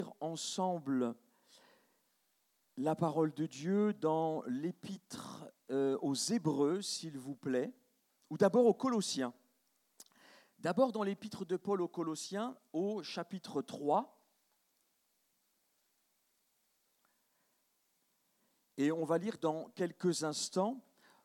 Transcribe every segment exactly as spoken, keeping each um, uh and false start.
Ensemble la parole de Dieu dans l'épître euh, aux Hébreux, s'il vous plaît, ou d'abord aux Colossiens. D'abord dans l'épître de Paul aux Colossiens, au chapitre trois. Et on va lire dans quelques instants.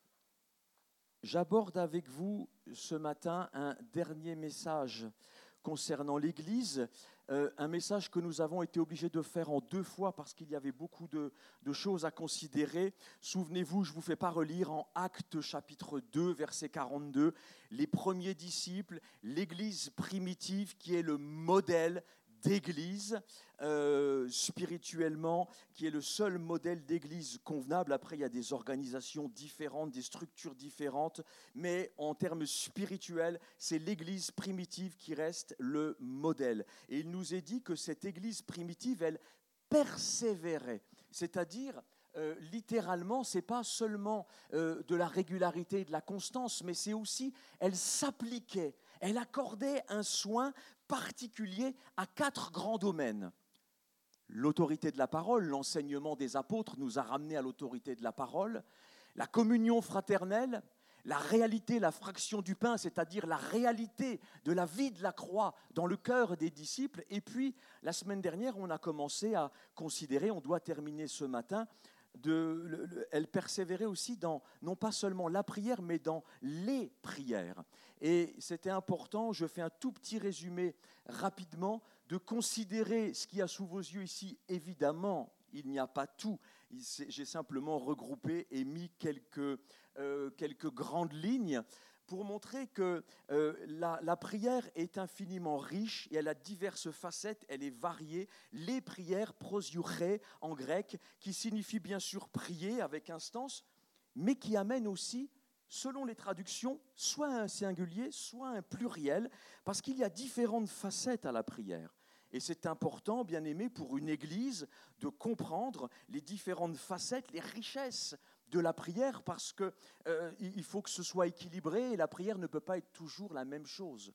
J'aborde avec vous ce matin un dernier message concernant l'Église, euh, un message que nous avons été obligés de faire en deux fois parce qu'il y avait beaucoup de, de choses à considérer. Souvenez-vous, je ne vous fais pas relire en Actes chapitre deux, verset quarante-deux, les premiers disciples, l'Église primitive qui est le modèle d'église euh, spirituellement, qui est le seul modèle d'église convenable. Après, il y a des organisations différentes, des structures différentes, mais en termes spirituels, c'est l'église primitive qui reste le modèle. Et il nous est dit que cette église primitive, elle persévérait, c'est-à-dire Euh, littéralement, ce n'est pas seulement euh, de la régularité et de la constance, mais c'est aussi, elle s'appliquait, elle accordait un soin particulier à quatre grands domaines. L'autorité de la parole, l'enseignement des apôtres nous a ramenés à l'autorité de la parole, la communion fraternelle, la réalité, la fraction du pain, c'est-à-dire la réalité de la vie de la croix dans le cœur des disciples. Et puis, la semaine dernière, on a commencé à considérer, on doit terminer ce matin, De, le, le, elle persévérait aussi dans, non pas seulement la prière, mais dans les prières. Et c'était important, je fais un tout petit résumé rapidement, de considérer ce qu'il y a sous vos yeux ici. Évidemment, il n'y a pas tout. J'ai simplement regroupé et mis quelques, euh, quelques grandes lignes pour montrer que euh, la, la prière est infiniment riche et elle a diverses facettes, elle est variée. Les prières, proseuché en grec, qui signifie bien sûr prier avec instance, mais qui amène aussi, selon les traductions, soit un singulier, soit un pluriel, parce qu'il y a différentes facettes à la prière. Et c'est important, bien aimé, pour une église de comprendre les différentes facettes, les richesses de la prière, parce qu'il euh, faut que ce soit équilibré et la prière ne peut pas être toujours la même chose.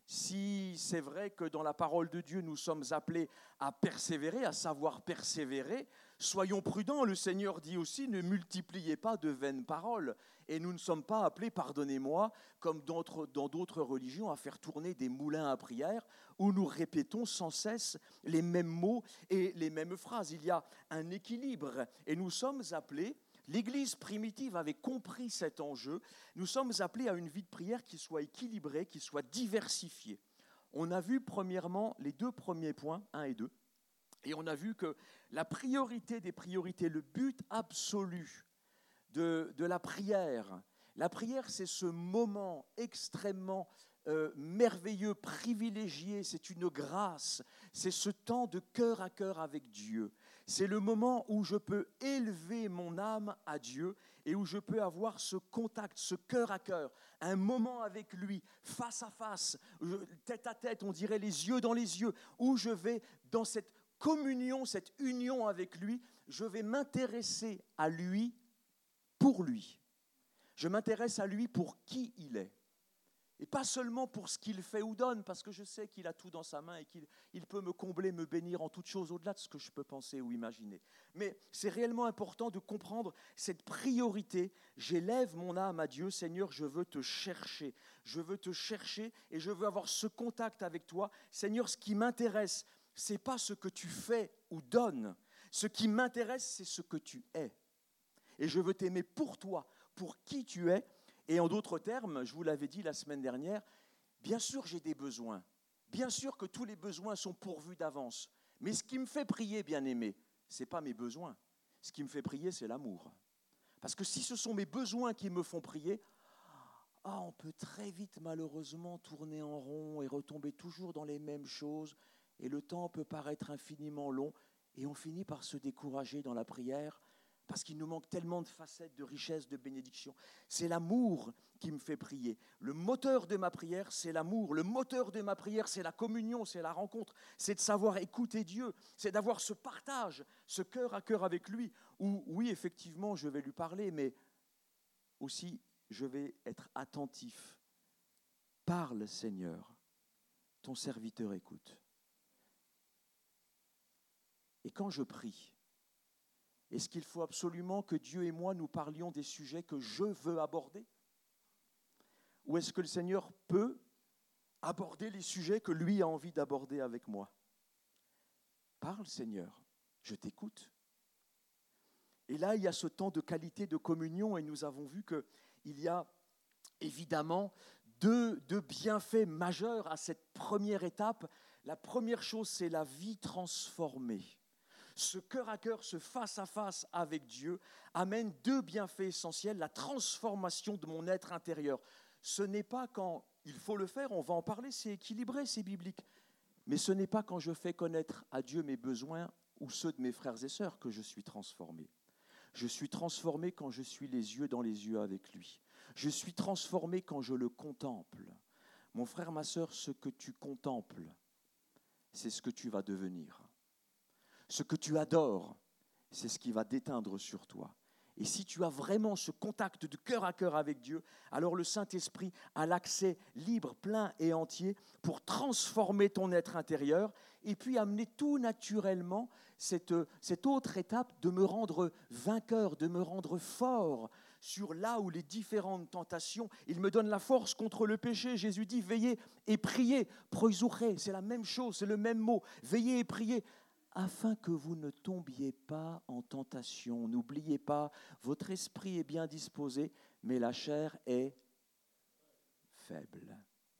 Si c'est vrai que dans la parole de Dieu, nous sommes appelés à persévérer, à savoir persévérer, soyons prudents. Le Seigneur dit aussi, ne multipliez pas de vaines paroles. Et nous ne sommes pas appelés, pardonnez-moi, comme dans d'autres religions, à faire tourner des moulins à prière où nous répétons sans cesse les mêmes mots et les mêmes phrases. Il y a un équilibre et nous sommes appelés, l'Église primitive avait compris cet enjeu, nous sommes appelés à une vie de prière qui soit équilibrée, qui soit diversifiée. On a vu premièrement les deux premiers points, un et deux, et on a vu que la priorité des priorités, le but absolu de, de la prière, la prière c'est ce moment extrêmement euh, merveilleux, privilégié, c'est une grâce, c'est ce temps de cœur à cœur avec Dieu. C'est le moment où je peux élever mon âme à Dieu et où je peux avoir ce contact, ce cœur à cœur, un moment avec lui, face à face, tête à tête, on dirait les yeux dans les yeux, où je vais dans cette communion, cette union avec lui, je vais m'intéresser à lui pour lui. Je m'intéresse à lui pour qui il est. Et pas seulement pour ce qu'il fait ou donne, parce que je sais qu'il a tout dans sa main et qu'il il peut me combler, me bénir en toutes choses au-delà de ce que je peux penser ou imaginer. Mais c'est réellement important de comprendre cette priorité. J'élève mon âme à Dieu. Seigneur, je veux te chercher. Je veux te chercher et je veux avoir ce contact avec toi. Seigneur, ce qui m'intéresse, ce n'est pas ce que tu fais ou donnes. Ce qui m'intéresse, c'est ce que tu es. Et je veux t'aimer pour toi, pour qui tu es. Et en d'autres termes, je vous l'avais dit la semaine dernière, bien sûr j'ai des besoins. Bien sûr que tous les besoins sont pourvus d'avance. Mais ce qui me fait prier, bien-aimé, ce n'est pas mes besoins. Ce qui me fait prier, c'est l'amour. Parce que si ce sont mes besoins qui me font prier, ah, on peut très vite malheureusement tourner en rond et retomber toujours dans les mêmes choses. Et le temps peut paraître infiniment long. Et on finit par se décourager dans la prière. Parce qu'il nous manque tellement de facettes, de richesses, de bénédictions. C'est l'amour qui me fait prier. Le moteur de ma prière, c'est l'amour. Le moteur de ma prière, c'est la communion, c'est la rencontre. C'est de savoir écouter Dieu. C'est d'avoir ce partage, ce cœur à cœur avec lui. Où, oui, effectivement, je vais lui parler, mais aussi, je vais être attentif. Parle, Seigneur. Ton serviteur écoute. Et quand je prie, est-ce qu'il faut absolument que Dieu et moi nous parlions des sujets que je veux aborder? Ou est-ce que le Seigneur peut aborder les sujets que lui a envie d'aborder avec moi? Parle, Seigneur, je t'écoute. Et là, il y a ce temps de qualité de communion et nous avons vu qu'il y a évidemment deux, deux bienfaits majeurs à cette première étape. La première chose, c'est la vie transformée. Ce cœur à cœur, ce face à face avec Dieu amène deux bienfaits essentiels, la transformation de mon être intérieur. Ce n'est pas quand il faut le faire, on va en parler, c'est équilibré, c'est biblique. Mais ce n'est pas quand je fais connaître à Dieu mes besoins ou ceux de mes frères et sœurs que je suis transformé. Je suis transformé quand je suis les yeux dans les yeux avec lui. Je suis transformé quand je le contemple. Mon frère, ma sœur, ce que tu contemples, c'est ce que tu vas devenir. Ce que tu adores, c'est ce qui va déteindre sur toi. Et si tu as vraiment ce contact de cœur à cœur avec Dieu, alors le Saint-Esprit a l'accès libre, plein et entier pour transformer ton être intérieur et puis amener tout naturellement cette, cette autre étape de me rendre vainqueur, de me rendre fort sur là où les différentes tentations, il me donne la force contre le péché. Jésus dit, veillez et priez, proisouré, c'est la même chose, c'est le même mot, veillez et priez, afin que vous ne tombiez pas en tentation. N'oubliez pas, votre esprit est bien disposé, mais la chair est faible.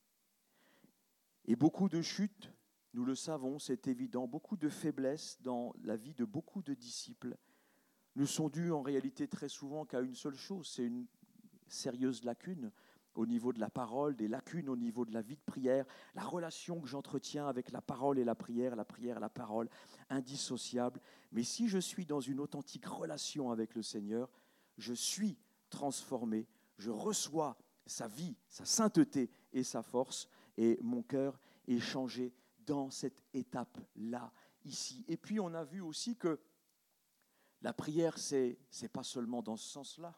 Et beaucoup de chutes, nous le savons, c'est évident, beaucoup de faiblesses dans la vie de beaucoup de disciples ne sont dues en réalité très souvent qu'à une seule chose, c'est une sérieuse lacune au niveau de la parole, des lacunes au niveau de la vie de prière, la relation que j'entretiens avec la parole et la prière, la prière et la parole, indissociable. Mais si je suis dans une authentique relation avec le Seigneur, je suis transformé, je reçois sa vie, sa sainteté et sa force, et mon cœur est changé dans cette étape-là, ici. Et puis on a vu aussi que la prière, c'est, c'est pas seulement dans ce sens-là.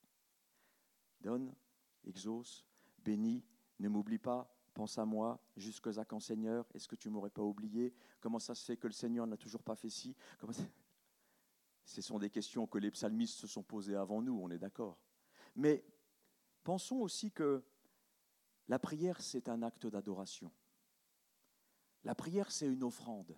Donne, exauce, bénis, ne m'oublie pas, pense à moi, jusqu'à quand Seigneur, est-ce que tu ne m'aurais pas oublié? Comment ça se fait que le Seigneur n'a toujours pas fait ci? Comment ça... Ce sont des questions que les psalmistes se sont posées avant nous, on est d'accord. Mais pensons aussi que la prière, c'est un acte d'adoration. La prière, c'est une offrande.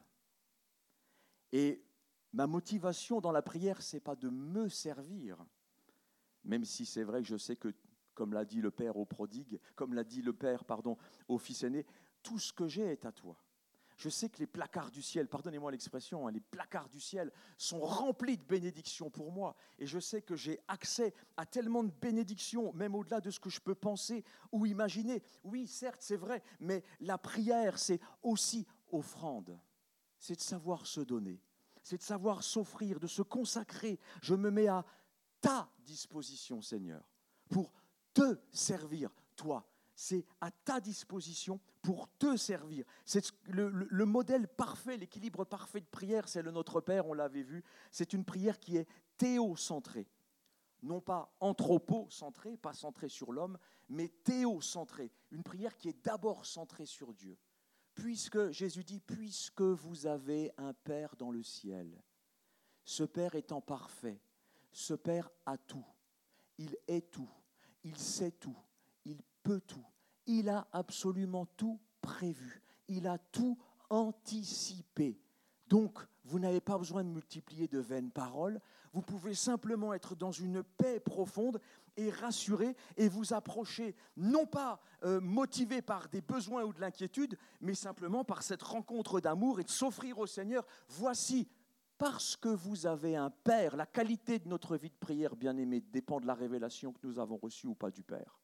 Et ma motivation dans la prière, ce n'est pas de me servir, même si c'est vrai que je sais que, comme l'a dit le Père au prodigue, comme l'a dit le Père, pardon, au Fils aîné, tout ce que j'ai est à toi. Je sais que les placards du ciel, pardonnez-moi l'expression, hein, les placards du ciel sont remplis de bénédictions pour moi. Et je sais que j'ai accès à tellement de bénédictions, même au-delà de ce que je peux penser ou imaginer. Oui, certes, c'est vrai, mais la prière, c'est aussi offrande. C'est de savoir se donner, c'est de savoir s'offrir, de se consacrer. Je me mets à ta disposition, Seigneur, pour te servir, toi. C'est à ta disposition pour te servir. C'est le, le, le modèle parfait, l'équilibre parfait de prière, c'est le Notre Père, on l'avait vu. C'est une prière qui est théocentrée, non pas anthropocentrée, pas centrée sur l'homme, mais théocentrée. Une prière qui est d'abord centrée sur Dieu. Puisque, Jésus dit, puisque vous avez un Père dans le ciel, ce Père étant parfait, ce Père a tout, il est tout, il sait tout, il peut tout, il a absolument tout prévu, il a tout anticipé. Donc, vous n'avez pas besoin de multiplier de vaines paroles, vous pouvez simplement être dans une paix profonde et rassuré et vous approcher, non pas euh, motivé par des besoins ou de l'inquiétude, mais simplement par cette rencontre d'amour et de s'offrir au Seigneur. Voici, parce que vous avez un Père, la qualité de notre vie de prière, bien-aimée, dépend de la révélation que nous avons reçue ou pas du Père.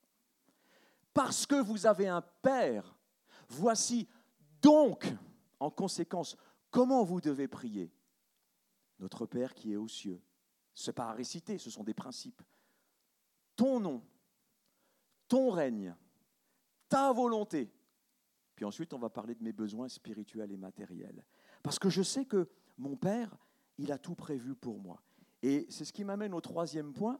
Parce que vous avez un Père, voici donc, en conséquence, comment vous devez prier. Notre Père qui est aux cieux. Ce n'est pas à réciter, ce sont des principes. Ton nom, ton règne, ta volonté. Puis ensuite, on va parler de mes besoins spirituels et matériels. Parce que je sais que mon Père, il a tout prévu pour moi. Et c'est ce qui m'amène au troisième point.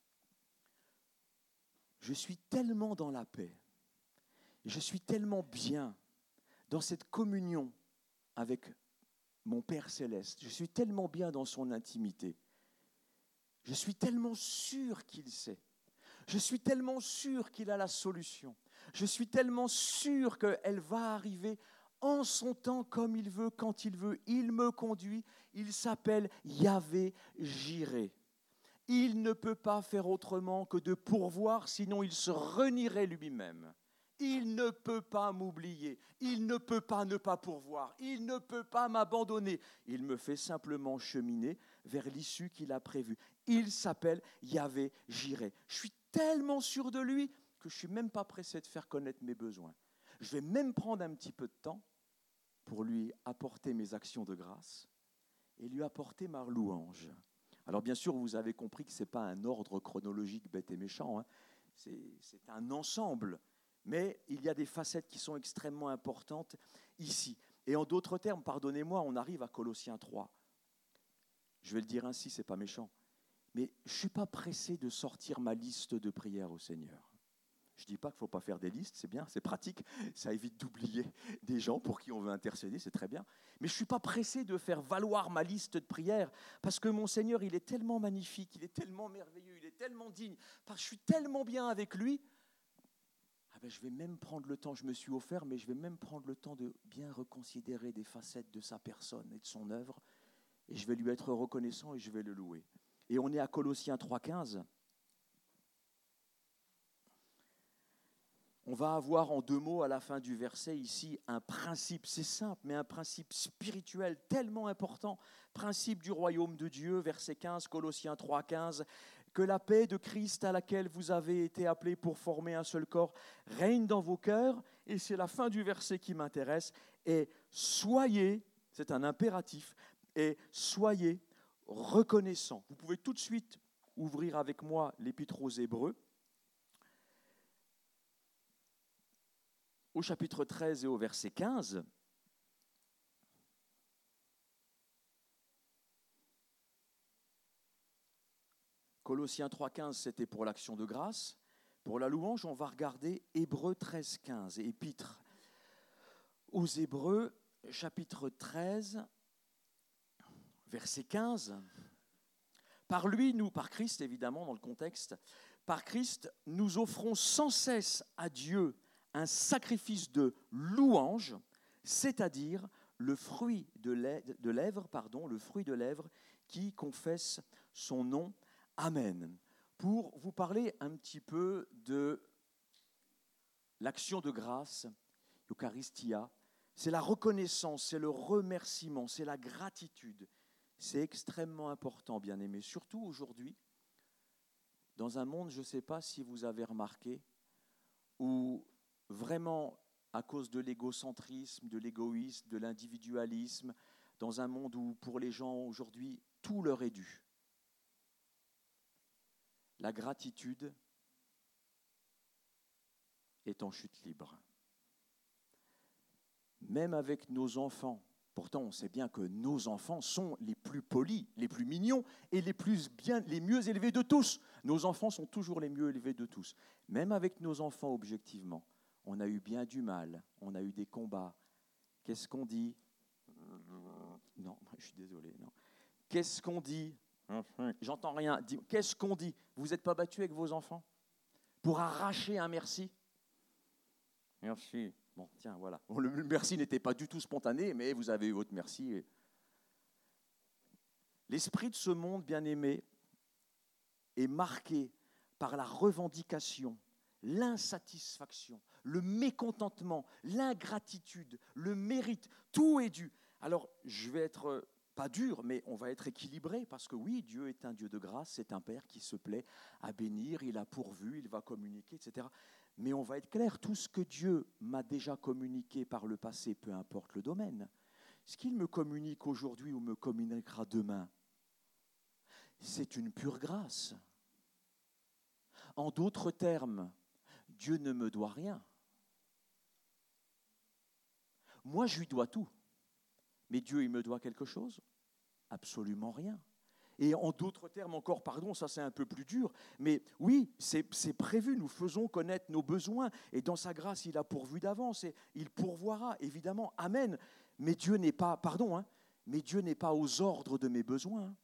Je suis tellement dans la paix, je suis tellement bien dans cette communion avec mon Père céleste. Je suis tellement bien dans son intimité. Je suis tellement sûr qu'il sait. Je suis tellement sûr qu'il a la solution. Je suis tellement sûr qu'elle va arriver en son temps, comme il veut, quand il veut. Il me conduit. Il s'appelle Yahvé Jireh. Il ne peut pas faire autrement que de pourvoir, sinon il se renierait lui-même. Il ne peut pas m'oublier. Il ne peut pas ne pas pourvoir. Il ne peut pas m'abandonner. Il me fait simplement cheminer vers l'issue qu'il a prévue. Il s'appelle Yahvé Jireh. Je suis tellement sûr de lui que je ne suis même pas pressé de faire connaître mes besoins. Je vais même prendre un petit peu de temps pour lui apporter mes actions de grâce et lui apporter ma louange. Alors bien sûr, vous avez compris que ce n'est pas un ordre chronologique bête et méchant, hein. c'est, c'est un ensemble, mais il y a des facettes qui sont extrêmement importantes ici. Et en d'autres termes, pardonnez-moi, on arrive à Colossiens trois. Je vais le dire ainsi, ce n'est pas méchant, mais je ne suis pas pressé de sortir ma liste de prières au Seigneur. Je ne dis pas qu'il ne faut pas faire des listes, c'est bien, c'est pratique, ça évite d'oublier des gens pour qui on veut intercéder, c'est très bien. Mais je ne suis pas pressé de faire valoir ma liste de prières parce que mon Seigneur, il est tellement magnifique, il est tellement merveilleux, il est tellement digne, parce que je suis tellement bien avec lui. Ah ben, je vais même prendre le temps, je me suis offert, mais je vais même prendre le temps de bien reconsidérer des facettes de sa personne et de son œuvre, et je vais lui être reconnaissant et je vais le louer. Et on est à Colossiens trois quinze. On va avoir en deux mots à la fin du verset ici un principe, c'est simple, mais un principe spirituel tellement important, principe du royaume de Dieu, verset quinze, Colossiens trois quinze, que la paix de Christ à laquelle vous avez été appelés pour former un seul corps règne dans vos cœurs, et c'est la fin du verset qui m'intéresse, et soyez, c'est un impératif, et soyez reconnaissants. Vous pouvez tout de suite ouvrir avec moi l'Épître aux Hébreux, au chapitre treize et au verset quinze, Colossiens trois quinze, c'était pour l'action de grâce. Pour la louange, on va regarder Hébreux treize quinze, Épître aux Hébreux, chapitre treize, verset quinze. Par lui, nous, par Christ évidemment dans le contexte, par Christ, nous offrons sans cesse à Dieu un sacrifice de louange, c'est-à-dire le fruit de lèvres, pardon, le fruit de lèvres qui confesse son nom. Amen. Pour vous parler un petit peu de l'action de grâce, Eucharistia, c'est la reconnaissance, c'est le remerciement, c'est la gratitude. C'est extrêmement important, bien-aimés, surtout aujourd'hui, dans un monde, je ne sais pas si vous avez remarqué, où vraiment, à cause de l'égocentrisme, de l'égoïsme, de l'individualisme, dans un monde où, pour les gens aujourd'hui, tout leur est dû. La gratitude est en chute libre. Même avec nos enfants, pourtant on sait bien que nos enfants sont les plus polis, les plus mignons et les, plus bien, les mieux élevés de tous. Nos enfants sont toujours les mieux élevés de tous. Même avec nos enfants, objectivement, on a eu bien du mal, on a eu des combats. Qu'est-ce qu'on dit ? Non, je suis désolé, non. Qu'est-ce qu'on dit ? J'entends rien. Qu'est-ce qu'on dit ? Vous n'êtes pas battus avec vos enfants pour arracher un merci ? Merci. Bon, tiens, voilà. Bon, le merci n'était pas du tout spontané, mais vous avez eu votre merci. L'esprit de ce monde, bien-aimé, est marqué par la revendication, l'insatisfaction, le mécontentement, l'ingratitude, le mérite. Tout est dû. Alors, je vais être pas dur, mais on va être équilibré, parce que oui, Dieu est un Dieu de grâce, c'est un Père qui se plaît à bénir, il a pourvu, il va communiquer, et cetera. Mais on va être clair, tout ce que Dieu m'a déjà communiqué par le passé, peu importe le domaine, ce qu'il me communique aujourd'hui ou me communiquera demain, c'est une pure grâce. En d'autres termes, Dieu ne me doit rien. Moi, je lui dois tout. Mais Dieu, il me doit quelque chose ? Absolument rien. Et en d'autres termes encore, pardon, ça c'est un peu plus dur, mais oui, c'est, c'est prévu, nous faisons connaître nos besoins, et dans sa grâce, il a pourvu d'avance, et il pourvoira, évidemment, amen. Mais Dieu n'est pas, pardon, hein, mais Dieu n'est pas aux ordres de mes besoins.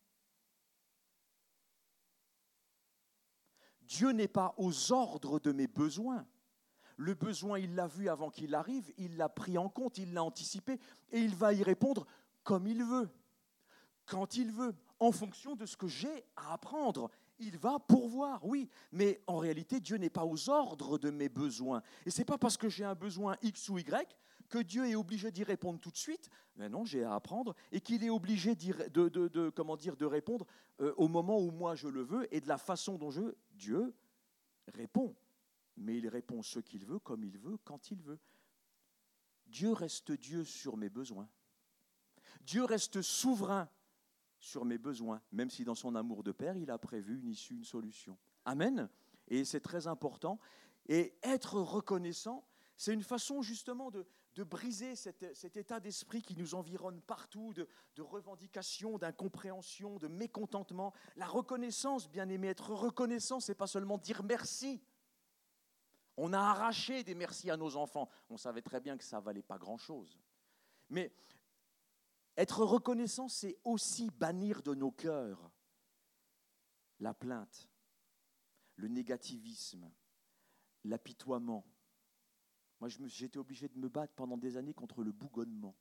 Dieu n'est pas aux ordres de mes besoins. Le besoin, il l'a vu avant qu'il arrive, il l'a pris en compte, il l'a anticipé et il va y répondre comme il veut, quand il veut, en fonction de ce que j'ai à apprendre. Il va pourvoir, oui, mais en réalité, Dieu n'est pas aux ordres de mes besoins. Et ce n'est pas parce que j'ai un besoin X ou Y que Dieu est obligé d'y répondre tout de suite. Mais non, j'ai à apprendre et qu'il est obligé d'y, de, de, de, comment dire, de répondre euh, au moment où moi je le veux et de la façon dont je, Dieu répond. Mais il répond ce qu'il veut, comme il veut, quand il veut. Dieu reste Dieu sur mes besoins. Dieu reste souverain sur mes besoins, même si dans son amour de Père, il a prévu une issue, une solution. Amen. Et c'est très important. Et être reconnaissant, c'est une façon justement de, de briser cet, cet état d'esprit qui nous environne partout, de, de revendication, d'incompréhension, de mécontentement. La reconnaissance, bien aimé, être reconnaissant, ce n'est pas seulement dire merci. On a arraché des merci à nos enfants. On savait très bien que ça ne valait pas grand-chose. Mais être reconnaissant, c'est aussi bannir de nos cœurs la plainte, le négativisme, l'apitoiement. Moi, je me, j'étais obligé de me battre pendant des années contre le bougonnement.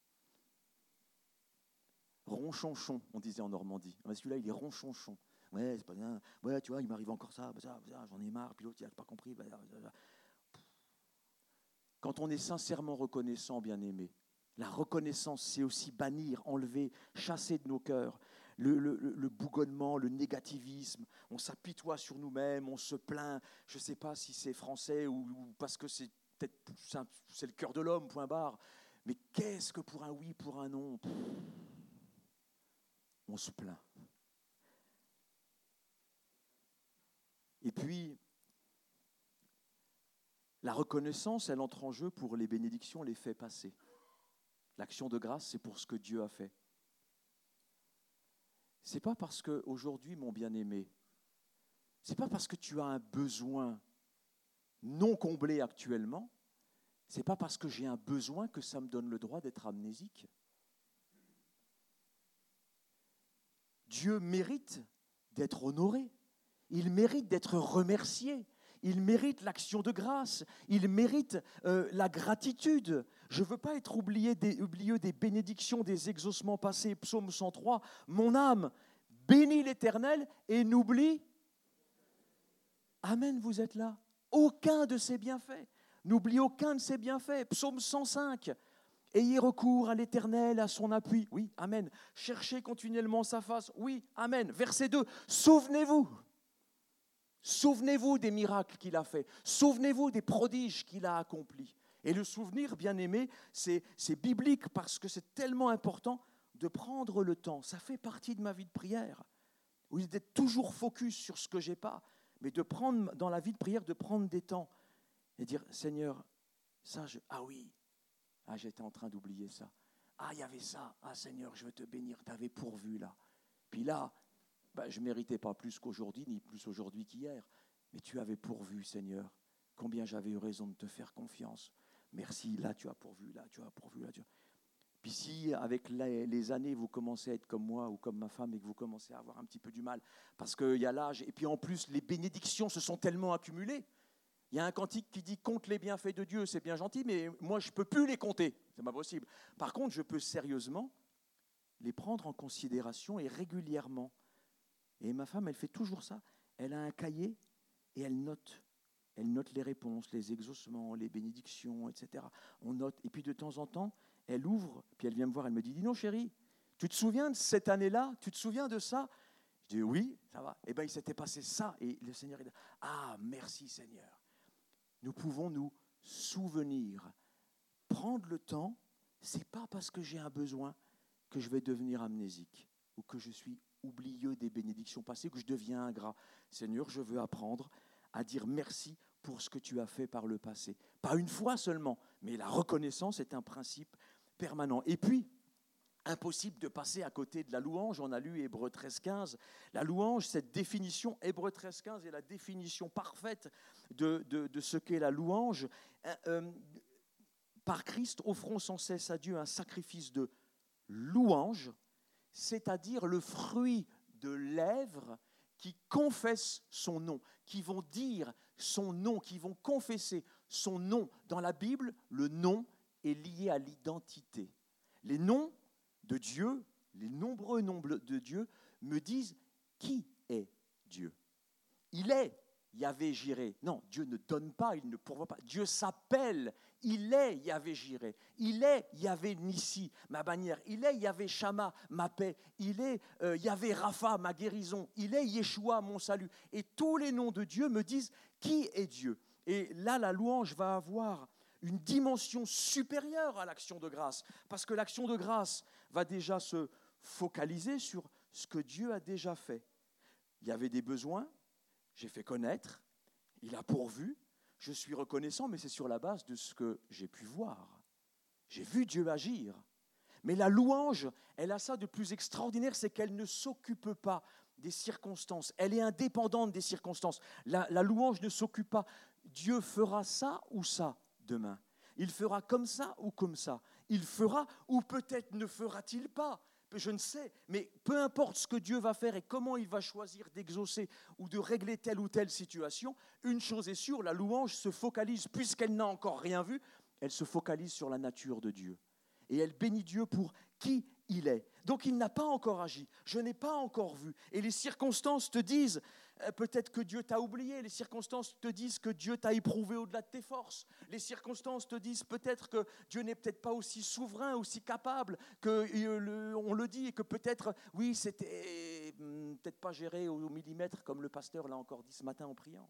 Ronchonchon, on disait en Normandie. Mais celui-là, il est ronchonchon. Ouais, c'est pas bien. Ouais, tu vois, il m'arrive encore ça, ça, ça j'en ai marre. Puis l'autre, il n'a pas compris. Quand on est sincèrement reconnaissant, bien-aimé, la reconnaissance, c'est aussi bannir, enlever, chasser de nos cœurs le, le, le bougonnement, le négativisme. On s'apitoie sur nous-mêmes, on se plaint. Je ne sais pas si c'est français ou, ou parce que c'est peut-être c'est, un, c'est le cœur de l'homme, point barre. Mais qu'est-ce que pour un oui, pour un non, pff, on se plaint. Et puis, la reconnaissance, elle entre en jeu pour les bénédictions, les faits passés. L'action de grâce, c'est pour ce que Dieu a fait. Ce n'est pas parce qu'aujourd'hui, mon bien-aimé, ce n'est pas parce que tu as un besoin non comblé actuellement, ce n'est pas parce que j'ai un besoin que ça me donne le droit d'être amnésique. Dieu mérite d'être honoré, il mérite d'être remercié. Il mérite l'action de grâce, il mérite euh, la gratitude. Je ne veux pas être oublié des, oublieux des bénédictions, des exaucements passés. Psaume cent trois, mon âme bénit l'Éternel et n'oublie. Amen, vous êtes là. Aucun de ses bienfaits. N'oublie aucun de ses bienfaits. Psaume cent cinq, ayez recours à l'Éternel, à son appui. Oui, amen. Cherchez continuellement sa face. Oui, amen. Verset deux, souvenez-vous. Souvenez-vous des miracles qu'il a faits. Souvenez-vous des prodiges qu'il a accomplis. Et le souvenir, bien aimé, c'est, c'est biblique parce que c'est tellement important de prendre le temps. Ça fait partie de ma vie de prière. Oui, d'être toujours focus sur ce que je n'ai pas, mais de prendre, dans la vie de prière, de prendre des temps et dire, Seigneur, ça, je, ah oui, ah, j'étais en train d'oublier ça. Ah, il y avait ça. Ah, Seigneur, je veux te bénir, tu avais pourvu là. Puis là, ben, je ne méritais pas plus qu'aujourd'hui, ni plus aujourd'hui qu'hier. Mais tu avais pourvu, Seigneur. Combien j'avais eu raison de te faire confiance. Merci, là tu as pourvu, là tu as pourvu. Là, tu as... Puis si, avec les années, vous commencez à être comme moi ou comme ma femme et que vous commencez à avoir un petit peu du mal, parce qu'il y a l'âge, et puis en plus, les bénédictions se sont tellement accumulées. Il y a un cantique qui dit « Compte les bienfaits de Dieu », c'est bien gentil, mais moi, je ne peux plus les compter. C'est pas possible. Par contre, je peux sérieusement les prendre en considération et régulièrement. Et ma femme, elle fait toujours ça. Elle a un cahier et elle note. Elle note les réponses, les exaucements, les bénédictions, et cetera. On note. Et puis de temps en temps, elle ouvre, puis elle vient me voir, elle me dit « Dis non, chérie, tu te souviens de cette année-là? Tu te souviens de ça ?» Je dis « Oui, ça va. » Eh bien, il s'était passé ça. Et le Seigneur, il dit « Ah, merci Seigneur. » Nous pouvons nous souvenir. Prendre le temps, ce n'est pas parce que j'ai un besoin que je vais devenir amnésique ou que je suis oublieux des bénédictions passées, que je deviens ingrat. Seigneur, je veux apprendre à dire merci pour ce que tu as fait par le passé. Pas une fois seulement, mais la reconnaissance est un principe permanent. Et puis, impossible de passer à côté de la louange. On a lu Hébreux treize quinze. La louange, cette définition, Hébreux treize quinze est la définition parfaite de, de, de ce qu'est la louange. Euh, euh, par Christ, offrons sans cesse à Dieu un sacrifice de louange, c'est-à-dire le fruit de lèvres qui confessent son nom, qui vont dire son nom, qui vont confesser son nom. Dans la Bible, le nom est lié à l'identité. Les noms de Dieu, les nombreux noms de Dieu me disent qui est Dieu. Il est Yahvé Jiré. Non, Dieu ne donne pas, il ne pourvoit pas. Dieu s'appelle, il est Yahvé Jiré. Il est Yahvé Nissi, ma bannière. Il est Yahvé Shama, ma paix. Il est euh, Yahvé Rapha, ma guérison. Il est Yeshua, mon salut. Et tous les noms de Dieu me disent qui est Dieu. Et là, la louange va avoir une dimension supérieure à l'action de grâce. Parce que l'action de grâce va déjà se focaliser sur ce que Dieu a déjà fait. Il y avait des besoins, j'ai fait connaître, il a pourvu, je suis reconnaissant, mais c'est sur la base de ce que j'ai pu voir. J'ai vu Dieu agir. Mais la louange, elle a ça de plus extraordinaire, c'est qu'elle ne s'occupe pas des circonstances. Elle est indépendante des circonstances. La, la louange ne s'occupe pas. Dieu fera ça ou ça demain. Il fera comme ça ou comme ça. Il fera ou peut-être ne fera-t-il pas. Je ne sais, mais peu importe ce que Dieu va faire et comment il va choisir d'exaucer ou de régler telle ou telle situation, une chose est sûre, la louange se focalise, puisqu'elle n'a encore rien vu, elle se focalise sur la nature de Dieu. Et elle bénit Dieu pour qui il est. Donc il n'a pas encore agi, je n'ai pas encore vu. Et les circonstances te disent, euh, peut-être que Dieu t'a oublié, les circonstances te disent que Dieu t'a éprouvé au-delà de tes forces. Les circonstances te disent peut-être que Dieu n'est peut-être pas aussi souverain, aussi capable, qu'on le, le dit, et que peut-être, oui, c'était hum, peut-être pas géré au, au millimètre, comme le pasteur l'a encore dit ce matin en priant.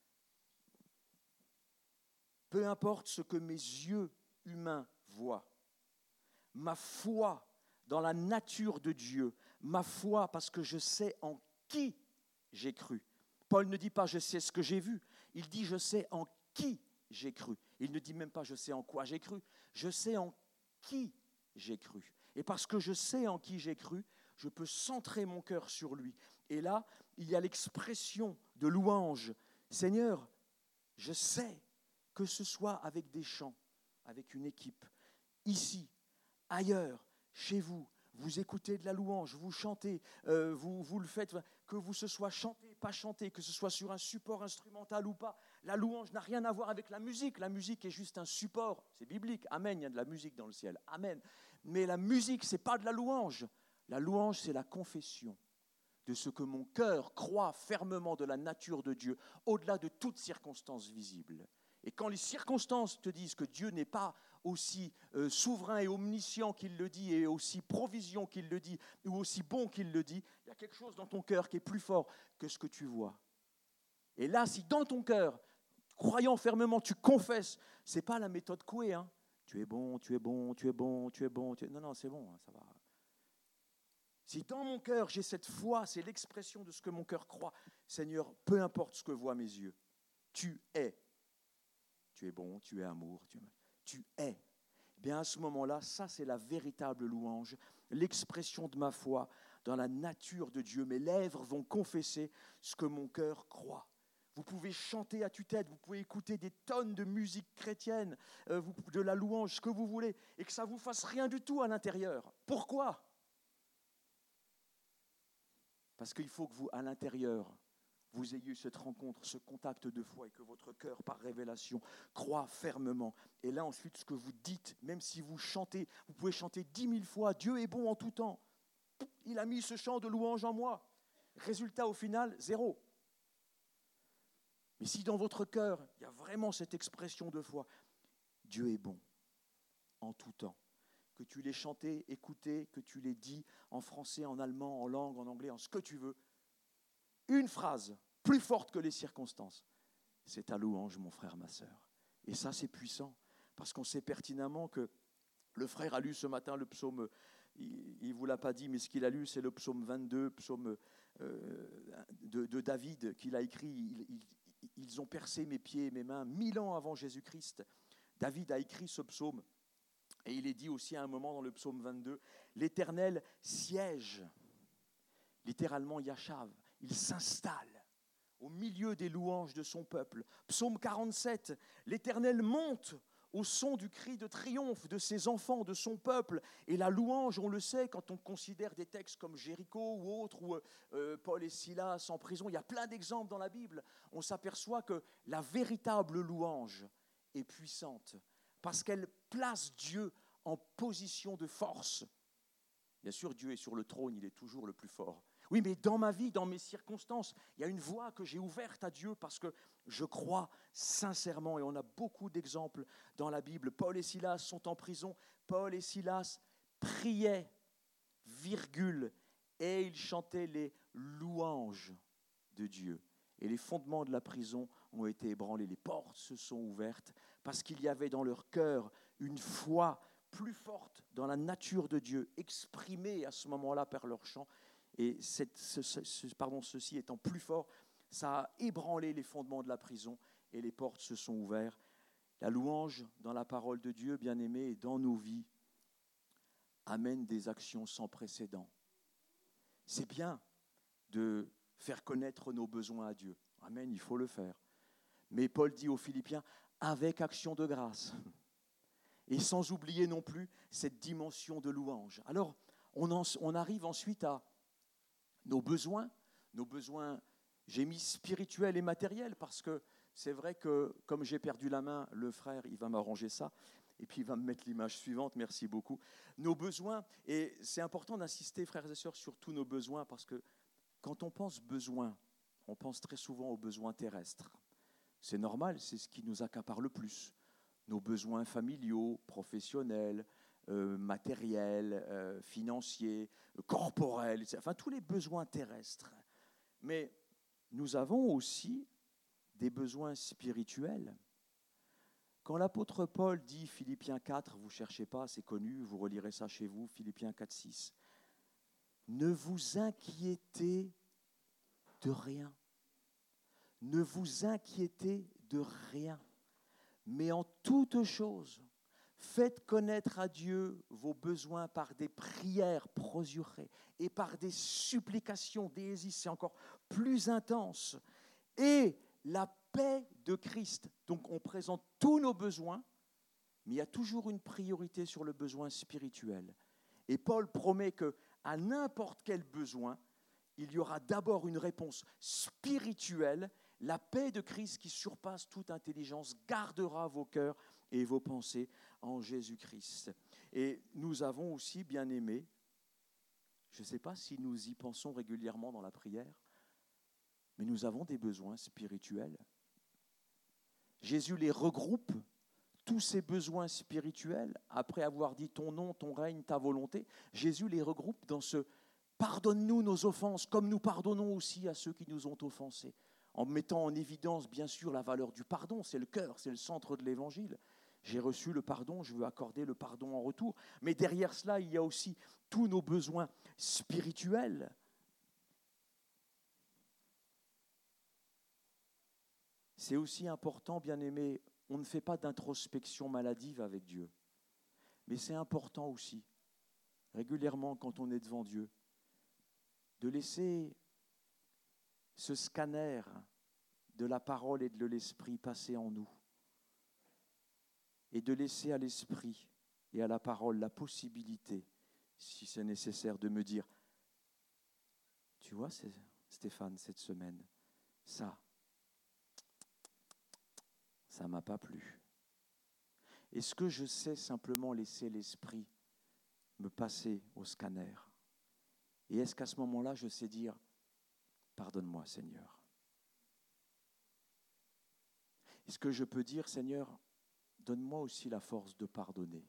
Peu importe ce que mes yeux humains voient, ma foi dans la nature de Dieu, ma foi parce que je sais en qui j'ai cru. Paul ne dit pas « je sais ce que j'ai vu », il dit « je sais en qui j'ai cru ». Il ne dit même pas « je sais en quoi j'ai cru », je sais en qui j'ai cru. Et parce que je sais en qui j'ai cru, je peux centrer mon cœur sur lui. Et là, il y a l'expression de louange. Seigneur, je sais que ce soit avec des chants, avec une équipe, ici, ailleurs, chez vous, vous écoutez de la louange, vous chantez, euh, vous, vous le faites, que vous ce soit chanté, pas chanté, que ce soit sur un support instrumental ou pas. La louange n'a rien à voir avec la musique. La musique est juste un support. C'est biblique. Amen, il y a de la musique dans le ciel. Amen. Mais la musique, ce n'est pas de la louange. La louange, c'est la confession de ce que mon cœur croit fermement de la nature de Dieu, au-delà de toute circonstance visible. Et quand les circonstances te disent que Dieu n'est pas aussi euh, souverain et omniscient qu'il le dit, et aussi provision qu'il le dit, ou aussi bon qu'il le dit, il y a quelque chose dans ton cœur qui est plus fort que ce que tu vois. Et là, si dans ton cœur, croyant fermement, tu confesses, ce n'est pas la méthode Coué, hein. Tu es bon, tu es bon, tu es bon, tu es bon. Tu es... Non, non, c'est bon, hein, ça va. Si dans mon cœur, j'ai cette foi, c'est l'expression de ce que mon cœur croit. Seigneur, peu importe ce que voient mes yeux, tu es. Tu es bon, tu es amour, tu es, tu es. Eh bien, à ce moment-là, ça, c'est la véritable louange, l'expression de ma foi dans la nature de Dieu. Mes lèvres vont confesser ce que mon cœur croit. Vous pouvez chanter à tue-tête, vous pouvez écouter des tonnes de musique chrétienne, euh, vous, de la louange, ce que vous voulez, et que ça ne vous fasse rien du tout à l'intérieur. Pourquoi ? Parce qu'il faut que vous, à l'intérieur, vous ayez eu cette rencontre, ce contact de foi et que votre cœur, par révélation, croit fermement. Et là, ensuite, ce que vous dites, même si vous chantez, vous pouvez chanter dix mille fois, Dieu est bon en tout temps. Il a mis ce chant de louange en moi. Résultat, au final, zéro. Mais si dans votre cœur, il y a vraiment cette expression de foi, Dieu est bon en tout temps. Que tu l'aies chanté, écouté, que tu l'aies dit en français, en allemand, en langue, en anglais, en ce que tu veux. Une phrase plus forte que les circonstances, c'est ta louange, mon frère, ma sœur. Et ça, c'est puissant, parce qu'on sait pertinemment que le frère a lu ce matin le psaume, il ne vous l'a pas dit, mais ce qu'il a lu, c'est le psaume vingt-deux, psaume euh, de, de David, qu'il a écrit. Il, il, ils ont percé mes pieds et mes mains mille ans avant Jésus-Christ. David a écrit ce psaume, et il est dit aussi à un moment dans le psaume vingt-deux, l'Éternel siège, littéralement Yachav, il s'installe au milieu des louanges de son peuple. Psaume quarante-sept, l'Éternel monte au son du cri de triomphe de ses enfants, de son peuple. Et la louange, on le sait, quand on considère des textes comme Jéricho ou autres, ou euh, Paul et Silas en prison, il y a plein d'exemples dans la Bible, on s'aperçoit que la véritable louange est puissante, parce qu'elle place Dieu en position de force. Bien sûr, Dieu est sur le trône, il est toujours le plus fort. Oui, mais dans ma vie, dans mes circonstances, il y a une voie que j'ai ouverte à Dieu parce que je crois sincèrement, et on a beaucoup d'exemples dans la Bible. Paul et Silas sont en prison. Paul et Silas priaient, virgule, et ils chantaient les louanges de Dieu. Et les fondements de la prison ont été ébranlés, les portes se sont ouvertes parce qu'il y avait dans leur cœur une foi plus forte dans la nature de Dieu, exprimée à ce moment-là par leur chant. Et cette, ce, ce, pardon, ceci étant plus fort, ça a ébranlé les fondements de la prison et les portes se sont ouvertes. La louange dans la parole de Dieu, bien-aimés, et dans nos vies, amène des actions sans précédent. C'est bien de faire connaître nos besoins à Dieu. Amen, il faut le faire. Mais Paul dit aux Philippiens, avec action de grâce. Et sans oublier non plus cette dimension de louange. Alors, on, en, on arrive ensuite à nos besoins, nos besoins, j'ai mis spirituels et matériels, parce que c'est vrai que, comme j'ai perdu la main, le frère, il va m'arranger ça, et puis il va me mettre l'image suivante, merci beaucoup. Nos besoins, et c'est important d'insister, frères et sœurs, sur tous nos besoins, parce que quand on pense besoin, on pense très souvent aux besoins terrestres. C'est normal, c'est ce qui nous accapare le plus. Nos besoins familiaux, professionnels, Euh, matériels, euh, financiers, euh, corporels, enfin tous les besoins terrestres. Mais nous avons aussi des besoins spirituels. Quand l'apôtre Paul dit, Philippiens quatre, vous ne cherchez pas, c'est connu, vous relirez ça chez vous, Philippiens quatre, six, ne vous inquiétez de rien. Ne vous inquiétez de rien, mais en toute chose, faites connaître à Dieu vos besoins par des prières prosurées et par des supplications, des c'est encore plus intense. Et la paix de Christ. Donc on présente tous nos besoins, mais il y a toujours une priorité sur le besoin spirituel. Et Paul promet qu'à n'importe quel besoin, il y aura d'abord une réponse spirituelle. La paix de Christ qui surpasse toute intelligence gardera vos cœurs et vos pensées en Jésus-Christ. Et nous avons aussi, bien aimés, je ne sais pas si nous y pensons régulièrement dans la prière, mais nous avons des besoins spirituels. Jésus les regroupe, tous ces besoins spirituels, après avoir dit ton nom, ton règne, ta volonté, Jésus les regroupe dans ce « pardonne-nous nos offenses, comme nous pardonnons aussi à ceux qui nous ont offensés », en mettant en évidence, bien sûr, la valeur du pardon. C'est le cœur, c'est le centre de l'Évangile. J'ai reçu le pardon, je veux accorder le pardon en retour. Mais derrière cela, il y a aussi tous nos besoins spirituels. C'est aussi important, bien-aimé, on ne fait pas d'introspection maladive avec Dieu. Mais c'est important aussi, régulièrement quand on est devant Dieu, de laisser ce scanner de la parole et de l'esprit passer en nous. Et de laisser à l'esprit et à la parole la possibilité, si c'est nécessaire, de me dire, tu vois, c'est, Stéphane, cette semaine, ça, ça ne m'a pas plu. Est-ce que je sais simplement laisser l'esprit me passer au scanner? Et est-ce qu'à ce moment-là, je sais dire, pardonne-moi, Seigneur? Est-ce que je peux dire, Seigneur, donne-moi aussi la force de pardonner?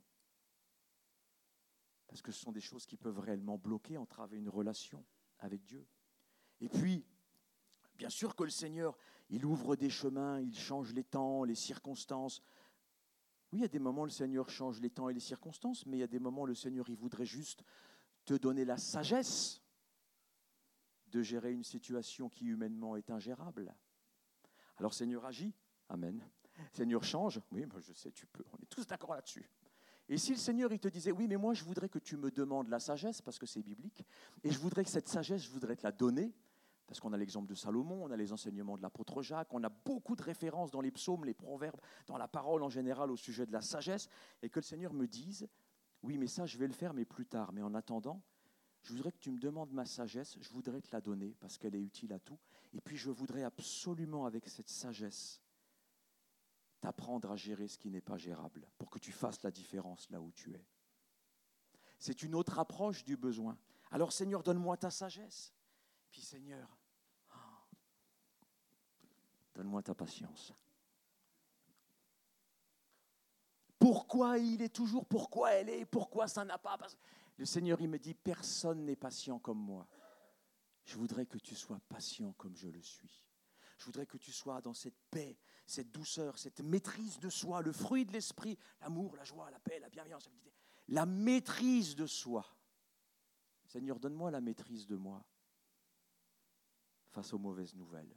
Parce que ce sont des choses qui peuvent réellement bloquer, entraver une relation avec Dieu. Et puis, bien sûr que le Seigneur, il ouvre des chemins, il change les temps, les circonstances. Oui, il y a des moments où le Seigneur change les temps et les circonstances, mais il y a des moments où le Seigneur, il voudrait juste te donner la sagesse de gérer une situation qui humainement est ingérable. Alors Seigneur agit, amen. Seigneur change, oui, moi je sais, tu peux, on est tous d'accord là-dessus. Et si le Seigneur il te disait, oui, mais moi je voudrais que tu me demandes la sagesse, parce que c'est biblique, et je voudrais que cette sagesse, je voudrais te la donner, Parce qu'on a l'exemple de Salomon, on a les enseignements de l'apôtre Jacques, on a beaucoup de références dans les psaumes, les proverbes, dans la parole en général au sujet de la sagesse, et que le Seigneur me dise, oui, mais ça, je vais le faire, mais plus tard. Mais en attendant, je voudrais que tu me demandes ma sagesse, je voudrais te la donner, parce qu'elle est utile à tout, et puis je voudrais absolument, avec cette sagesse, t'apprendre à gérer ce qui n'est pas gérable, pour que tu fasses la différence là où tu es. C'est une autre approche du besoin. Alors, Seigneur, donne-moi ta sagesse. Puis, Seigneur, oh, donne-moi ta patience. Pourquoi il est toujours, pourquoi elle est, pourquoi ça n'a pas. Le Seigneur, il me dit, personne n'est patient comme moi. Je voudrais que tu sois patient comme je le suis. Je voudrais que tu sois dans cette paix, cette douceur, cette maîtrise de soi, le fruit de l'esprit, l'amour, la joie, la paix, la bienveillance, la maîtrise de soi. Seigneur, donne-moi la maîtrise de moi face aux mauvaises nouvelles.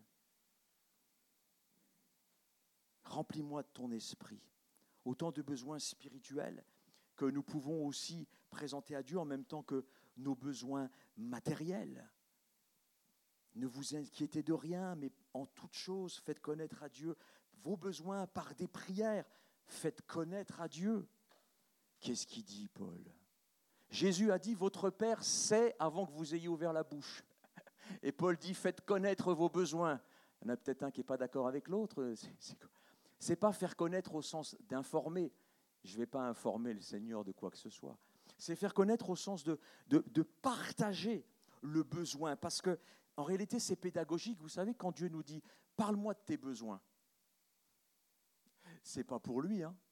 Remplis-moi de ton esprit. Autant de besoins spirituels que nous pouvons aussi présenter à Dieu en même temps que nos besoins matériels. Ne vous inquiétez de rien, mais en toute chose, faites connaître à Dieu vos besoins par des prières. Faites connaître à Dieu. Qu'est-ce qu'il dit, Paul ? Jésus a dit, votre Père sait avant que vous ayez ouvert la bouche. Et Paul dit, faites connaître vos besoins. Il y en a peut-être un qui n'est pas d'accord avec l'autre. C'est, c'est, c'est pas faire connaître au sens d'informer. Je ne vais pas informer le Seigneur de quoi que ce soit. C'est faire connaître au sens de, de, de partager le besoin. Parce que, en réalité, c'est pédagogique. Vous savez, quand Dieu nous dit, parle-moi de tes besoins, ce n'est pas pour lui, hein.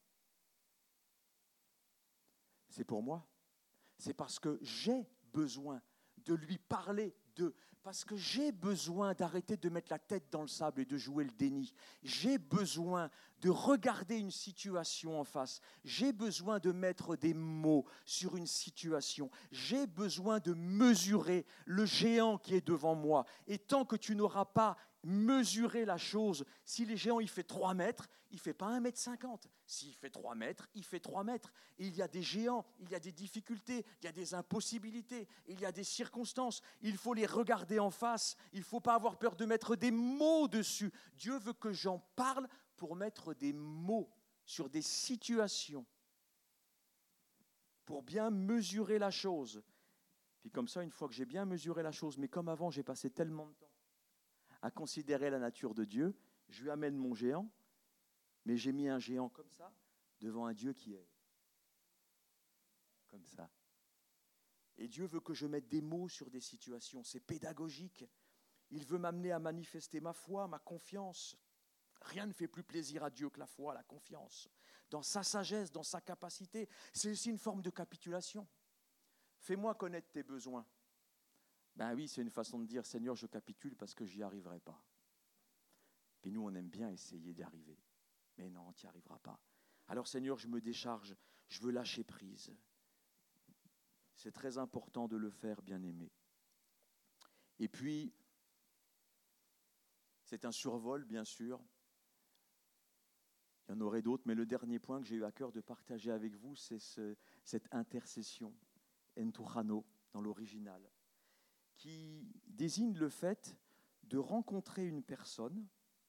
C'est pour moi. C'est parce que j'ai besoin de lui parler d'eux, parce que j'ai besoin d'arrêter de mettre la tête dans le sable et de jouer le déni. J'ai besoin de regarder une situation en face. J'ai besoin de mettre des mots sur une situation. J'ai besoin de mesurer le géant qui est devant moi. Et tant que tu n'auras pas mesuré la chose, si le géant il fait trois mètres, il ne fait pas un mètre cinquante. S'il fait trois mètres, il fait trois mètres. Et il y a des géants, il y a des difficultés, il y a des impossibilités, il y a des circonstances. Il faut les regarder en face. Il ne faut pas avoir peur de mettre des mots dessus. Dieu veut que j'en parle pour mettre des mots sur des situations, pour bien mesurer la chose. Puis comme ça, une fois que j'ai bien mesuré la chose, mais comme avant, j'ai passé tellement de temps à considérer la nature de Dieu, je lui amène mon géant, mais j'ai mis un géant comme ça devant un Dieu qui est comme ça. Et Dieu veut que je mette des mots sur des situations, c'est pédagogique. Il veut m'amener à manifester ma foi, ma confiance. Rien ne fait plus plaisir à Dieu que la foi, la confiance. Dans sa sagesse, dans sa capacité, c'est aussi une forme de capitulation. Fais-moi connaître tes besoins. Ben oui, c'est une façon de dire, Seigneur, je capitule parce que j'y arriverai pas. Puis nous, on aime bien essayer d'y arriver. Mais non, tu n'y arriveras pas. Alors Seigneur, je me décharge, je veux lâcher prise. C'est très important de le faire, bien-aimé. Et puis, c'est un survol, bien sûr. Il y en aurait d'autres, mais le dernier point que j'ai eu à cœur de partager avec vous, c'est ce, cette intercession, entourano, dans l'original, qui désigne le fait de rencontrer une personne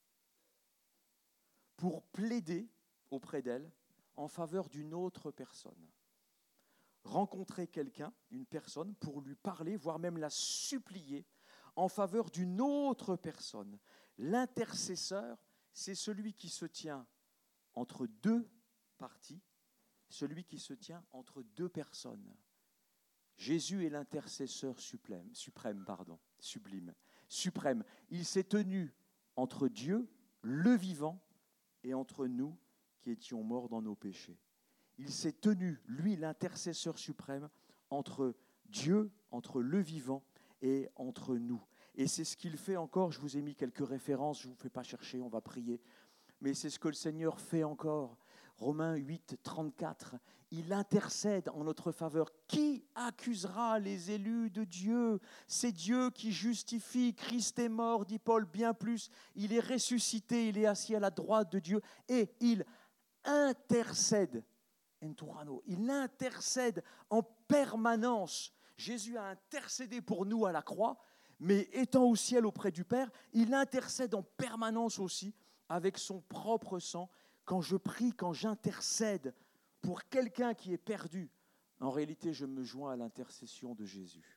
pour plaider auprès d'elle en faveur d'une autre personne. Rencontrer quelqu'un, une personne, pour lui parler, voire même la supplier en faveur d'une autre personne. L'intercesseur, c'est celui qui se tient entre deux parties, celui qui se tient entre deux personnes. Jésus est l'intercesseur suprême, suprême, pardon, sublime, suprême. Il s'est tenu entre Dieu, le vivant, et entre nous qui étions morts dans nos péchés. Il s'est tenu, lui, l'intercesseur suprême, entre Dieu, entre le vivant et entre nous. Et c'est ce qu'il fait encore. Je vous ai mis quelques références, je ne vous fais pas chercher, on va prier. Mais c'est ce que le Seigneur fait encore. Romains huit, trente-quatre, il intercède en notre faveur. Qui accusera les élus de Dieu ? C'est Dieu qui justifie. Christ est mort, dit Paul, bien plus. Il est ressuscité, il est assis à la droite de Dieu et il intercède. Entourano, il intercède en permanence. Jésus a intercédé pour nous à la croix, mais étant au ciel auprès du Père, il intercède en permanence aussi avec son propre sang. Quand je prie, quand j'intercède pour quelqu'un qui est perdu, en réalité, je me joins à l'intercession de Jésus.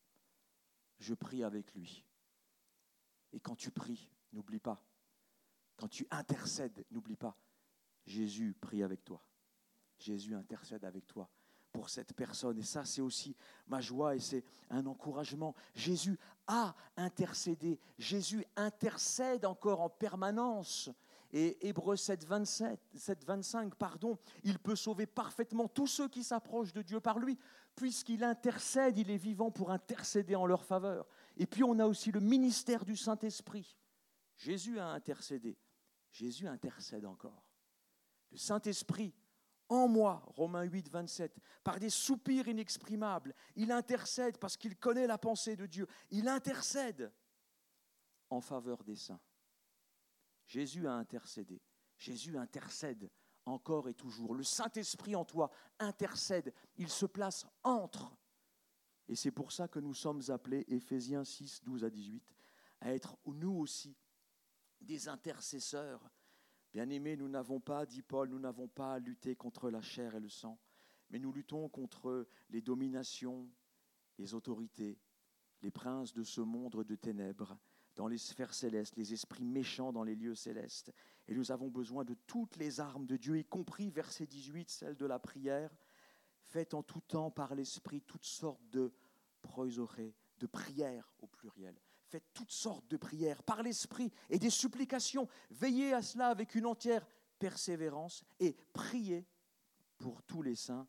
Je prie avec lui. Et quand tu pries, n'oublie pas, quand tu intercèdes, n'oublie pas, Jésus prie avec toi. Jésus intercède avec toi pour cette personne. Et ça, c'est aussi ma joie et c'est un encouragement. Jésus a intercédé. Jésus intercède encore en permanence. Et Hébreux sept, vingt-sept, sept, vingt-cinq, pardon, il peut sauver parfaitement tous ceux qui s'approchent de Dieu par lui, puisqu'il intercède, il est vivant pour intercéder en leur faveur. Et puis on a aussi le ministère du Saint-Esprit. Jésus a intercédé. Jésus intercède encore. Le Saint-Esprit, en moi, Romains huit, vingt-sept, par des soupirs inexprimables, il intercède parce qu'il connaît la pensée de Dieu. Il intercède en faveur des saints. Jésus a intercédé. Jésus intercède encore et toujours. Le Saint-Esprit en toi intercède. Il se place entre. Et c'est pour ça que nous sommes appelés, Éphésiens six, douze à dix-huit, à être nous aussi des intercesseurs. Bien-aimés, nous n'avons pas, dit Paul, nous n'avons pas à lutter contre la chair et le sang, mais nous luttons contre les dominations, les autorités, les princes de ce monde de ténèbres, dans les sphères célestes, les esprits méchants dans les lieux célestes. Et nous avons besoin de toutes les armes de Dieu, y compris, verset dix-huit, celle de la prière. Faites en tout temps par l'Esprit toutes sortes de proisorés, de prières au pluriel. Faites toutes sortes de prières par l'Esprit et des supplications. Veillez à cela avec une entière persévérance et priez pour tous les saints.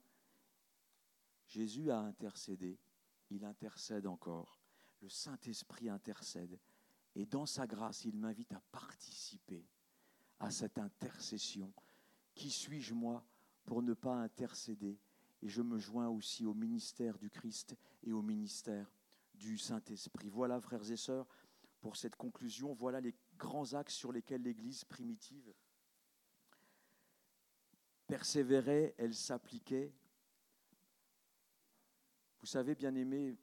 Jésus a intercédé, il intercède encore. Le Saint-Esprit intercède. Et dans sa grâce, il m'invite à participer à cette intercession. Qui suis-je, moi, pour ne pas intercéder ? Et je me joins aussi au ministère du Christ et au ministère du Saint-Esprit. Voilà, frères et sœurs, pour cette conclusion, voilà les grands axes sur lesquels l'Église primitive persévérait, elle s'appliquait. Vous savez, bien-aimés,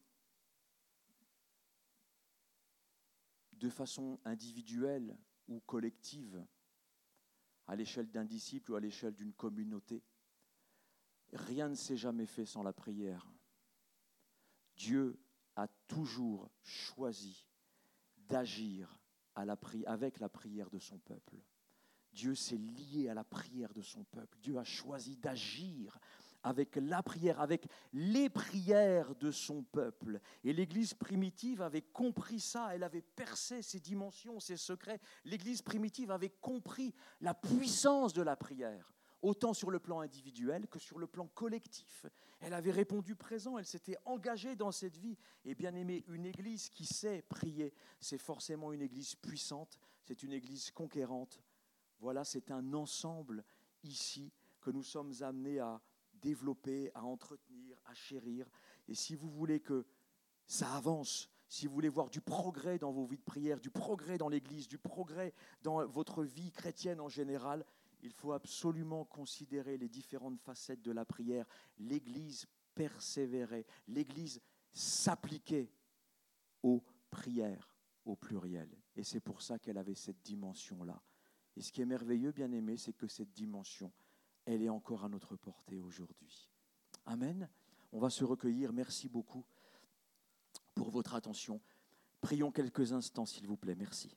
de façon individuelle ou collective, à l'échelle d'un disciple ou à l'échelle d'une communauté, rien ne s'est jamais fait sans la prière. Dieu a toujours choisi d'agir à la pri- avec la prière de son peuple. Dieu s'est lié à la prière de son peuple. Dieu a choisi d'agir avec la prière, avec les prières de son peuple. Et l'Église primitive avait compris ça, elle avait percé ces dimensions, ces secrets. L'Église primitive avait compris la puissance de la prière, autant sur le plan individuel que sur le plan collectif. Elle avait répondu présent, elle s'était engagée dans cette vie. Et bien aimé, une Église qui sait prier, c'est forcément une Église puissante, c'est une Église conquérante. Voilà, c'est un ensemble ici que nous sommes amenés à développer, à entretenir, à chérir. Et si vous voulez que ça avance, si vous voulez voir du progrès dans vos vies de prière, du progrès dans l'Église, du progrès dans votre vie chrétienne en général, il faut absolument considérer les différentes facettes de la prière. L'Église persévérait, l'Église s'appliquait aux prières au pluriel. Et c'est pour ça qu'elle avait cette dimension-là. Et ce qui est merveilleux, bien aimé, c'est que cette dimension, elle est encore à notre portée aujourd'hui. Amen. On va se recueillir. Merci beaucoup pour votre attention. Prions quelques instants, s'il vous plaît. Merci.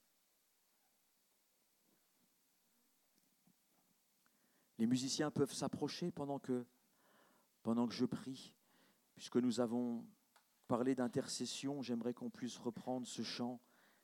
Les musiciens peuvent s'approcher pendant que, pendant que je prie. Puisque nous avons parlé d'intercession, j'aimerais qu'on puisse reprendre ce chant.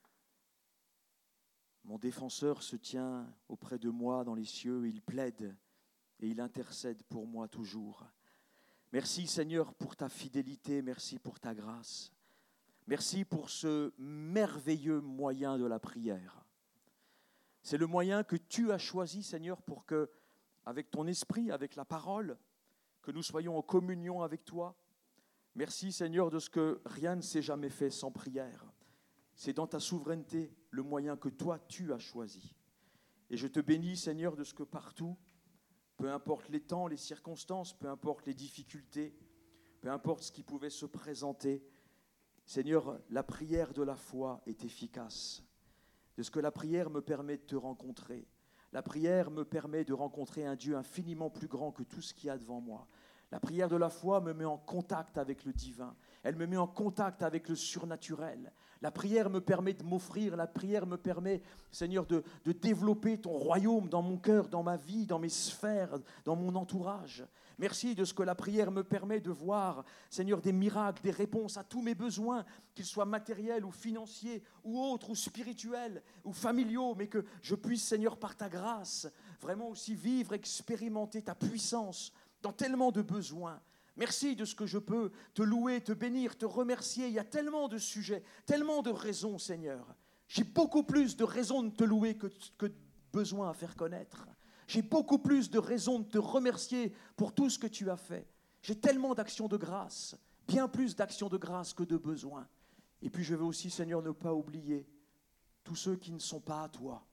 Mon défenseur se tient auprès de moi dans les cieux, il plaide et il intercède pour moi toujours. Merci Seigneur pour ta fidélité, merci pour ta grâce. Merci pour ce merveilleux moyen de la prière. C'est le moyen que tu as choisi, Seigneur, pour que, avec ton esprit, avec la parole, que nous soyons en communion avec toi. Merci Seigneur de ce que rien ne s'est jamais fait sans prière. C'est dans ta souveraineté le moyen que toi, tu as choisi. Et je te bénis, Seigneur, de ce que partout, peu importe les temps, les circonstances, peu importe les difficultés, peu importe ce qui pouvait se présenter, Seigneur, la prière de la foi est efficace. De ce que la prière me permet de te rencontrer. La prière me permet de rencontrer un Dieu infiniment plus grand que tout ce qu'il y a devant moi. La prière de la foi me met en contact avec le divin. Elle me met en contact avec le surnaturel. La prière me permet de m'offrir. La prière me permet, Seigneur, de, de développer ton royaume dans mon cœur, dans ma vie, dans mes sphères, dans mon entourage. Merci de ce que la prière me permet de voir, Seigneur, des miracles, des réponses à tous mes besoins, qu'ils soient matériels ou financiers, ou autres, ou spirituels, ou familiaux, mais que je puisse, Seigneur, par ta grâce, vraiment aussi vivre, expérimenter ta puissance dans tellement de besoins. Merci de ce que je peux te louer, te bénir, te remercier. Il y a tellement de sujets, tellement de raisons, Seigneur. J'ai beaucoup plus de raisons de te louer que, que de besoins à faire connaître. J'ai beaucoup plus de raisons de te remercier pour tout ce que tu as fait. J'ai tellement d'actions de grâce, bien plus d'actions de grâce que de besoins. Et puis je veux aussi, Seigneur, ne pas oublier tous ceux qui ne sont pas à toi.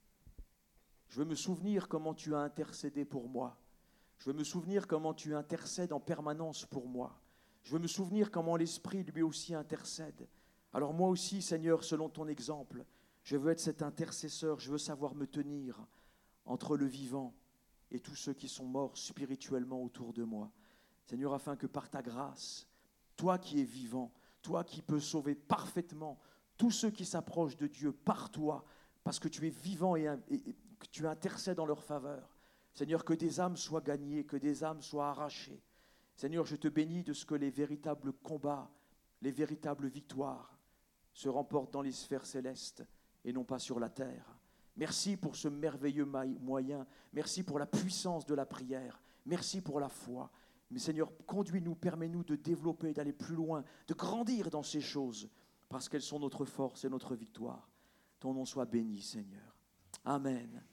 Je veux me souvenir comment tu as intercédé pour moi. Je veux me souvenir comment tu intercèdes en permanence pour moi. Je veux me souvenir comment l'Esprit lui aussi intercède. Alors moi aussi, Seigneur, selon ton exemple, je veux être cet intercesseur, je veux savoir me tenir entre le vivant et tous ceux qui sont morts spirituellement autour de moi. Seigneur, afin que par ta grâce, toi qui es vivant, toi qui peux sauver parfaitement tous ceux qui s'approchent de Dieu par toi, parce que tu es vivant et, et, et que tu intercèdes en leur faveur. Seigneur, que des âmes soient gagnées, que des âmes soient arrachées. Seigneur, je te bénis de ce que les véritables combats, les véritables victoires se remportent dans les sphères célestes et non pas sur la terre. Merci pour ce merveilleux moyen. Merci pour la puissance de la prière. Merci pour la foi. Mais Seigneur, conduis-nous, permets-nous de développer, d'aller plus loin, de grandir dans ces choses, parce qu'elles sont notre force et notre victoire. Ton nom soit béni, Seigneur. Amen.